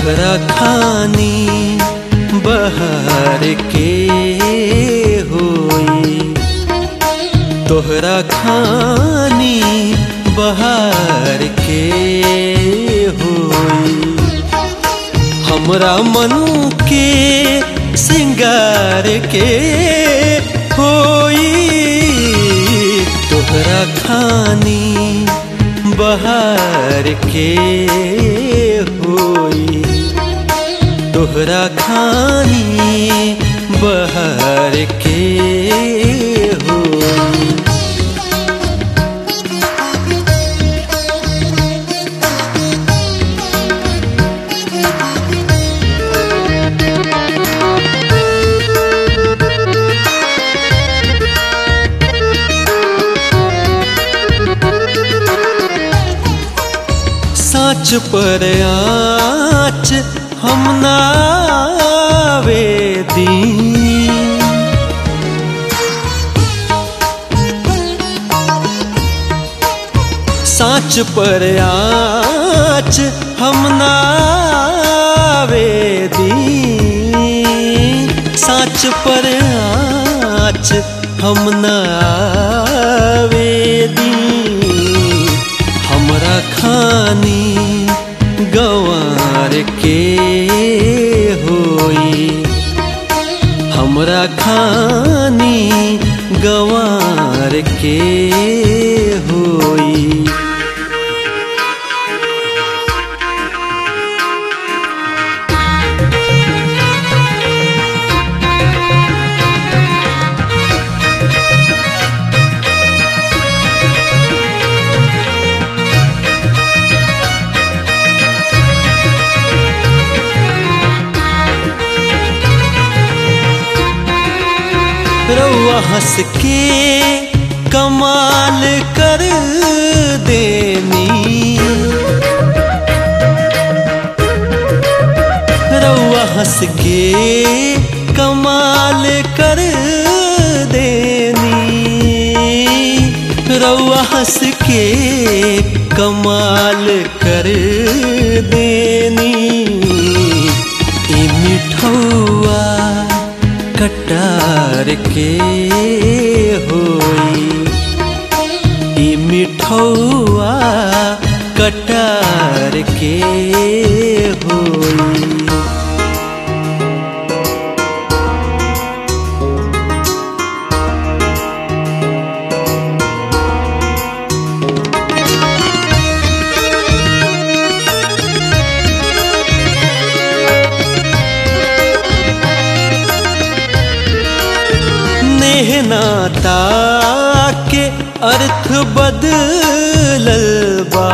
तोहरा खानी बहार के होई, तोहरा खानी बहार के होई। हमरा मन के सिंगार के होई, तोहरा खानी बहार के होई, तोहरा खानी बहार के होई। आँच पर आँच हम नावे दी, साँच पर आँच हम नावे दी, साँच पर आँच हम नावे दी। हमरा खानी गंवार के होई, हमरा खानी गंवार के होई। रउआ हंस के कमाल कर देनी, रउआ हंस के कमाल कर देनी, रउआ हंस के कमाल कर देनी। ई मिठौआ कटार के होई, ई मिठौआ कटार के होई। नाता के अर्थ बदलल बा,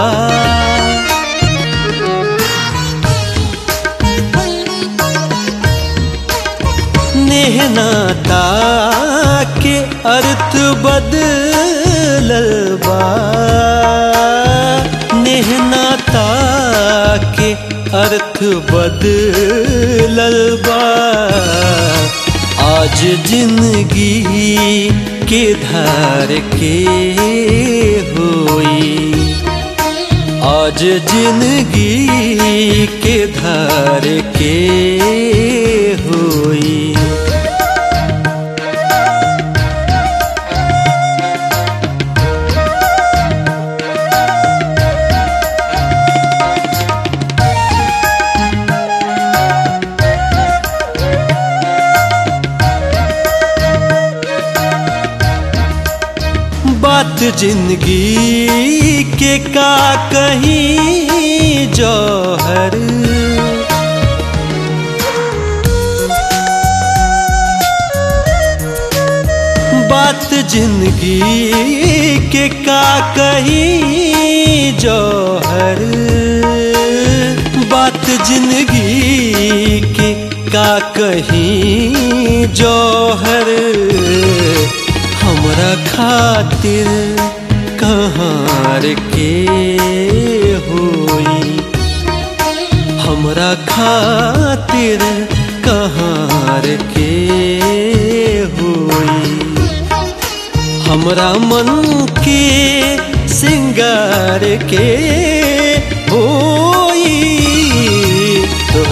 नेह नाता के अर्थ बदलल बा, नेह नाता के अर्थ बदलल बा। आज जिंदगी के धार के होई, आज जिंदगी के धार के होई। बात जिंदगी के का कहीं जौहर, बात जिंदगी के का कहीं जौहर, बात जिंदगी के का कहीं जौहर। हमरा खातिर कहार के होई, हमरा खातिर कहार के होई। हमरा मन के सिंगार के होई,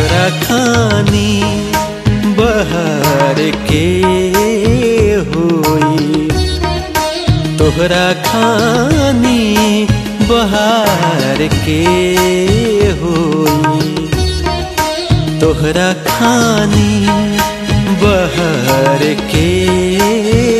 तोहरा खानी बहार के होई, तोहरा खानी बहार के